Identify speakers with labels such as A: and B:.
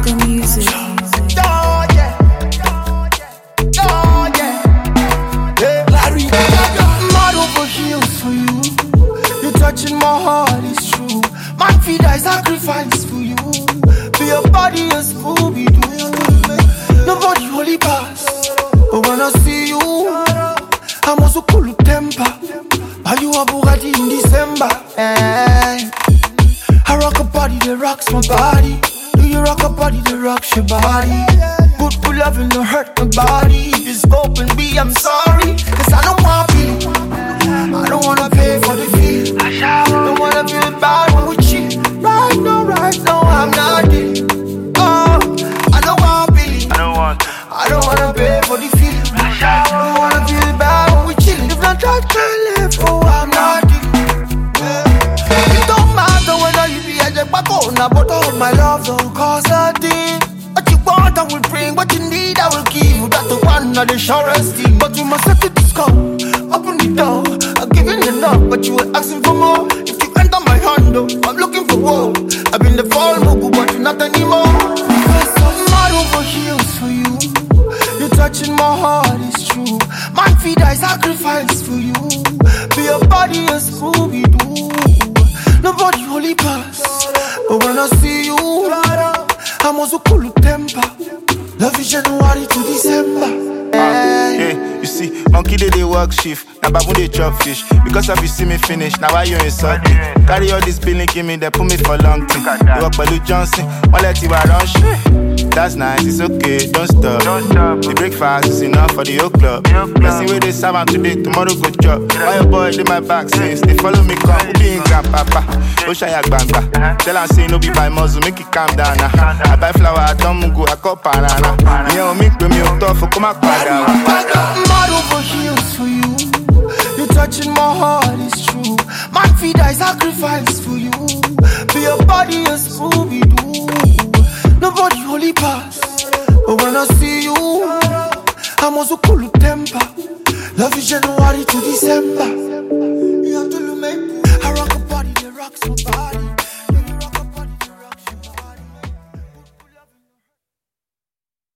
A: Miracle Music.
B: Oh yeah, oh yeah, yeah. Larry, mad over heels for you. You're touching my heart, it's true. Man, feed I sacrifice for you. Be your body a Scooby-Doo. Nobody holy pass. But when I see you, I'm also cool with temper. Buy you a Bugatti in December. Hey. I rock a body that rocks my body. Do you rock a body that rocks your body? Good loving don't hurt my body. If it's open B, I'm sorry. Cause I don't want to. I don't wanna pay for the fee. Don't wanna feel bad when we cheat. Right now, I'm not it. Oh, I don't want Billy. I don't wanna pay for the fee. Don't wanna feel bad when we chill. If not that can live, oh, I'm not it. It don't matter whether you be a jackpot, but all my love don't cost a thing. What you want, I will bring. What you need, I will give you. That's the one of the surest thing. But you must set the score. Open the door. I'm giving enough, but you were asking for more. If you enter my hand, though, I'm looking for more. I've been the fall mugu, but not anymore. Because I'm mad over heels for you. You're touching my heart, it's true. Man, feed I sacrifice for you. Be your body a Scooby-Doo. Nobody holy pass. But when I see you, I'm also cool with temper. Love is January to December.
C: Hey, you see, monkey they work shift. Now babu they chop fish. Because of you see me finish, now why you insult me? Carry all this billing, give me, they put me for long thing. You walk by Lou Johnson, one let you run shit. That's nice, it's okay, don't stop. The breakfast is enough for the whole club. Let's see where they serve am today, tomorrow go chop. Why your boy did my back since they follow me come? Who be in grandpapa? Oshaya Gbangba. Tell her say no be by muzzle, make it calm down now. I buy flower, I don't go, I call banana. Me and me pay me up tough, come back down.
B: I'm mad over heels for you. You're touching my heart, it's true. Man, feed I sacrifice for you. Be your body a Scooby-Doo. Nobody holy pass. But when I see you, I'm also cool with temper. Love is January to December. I rock a body that rocks my body.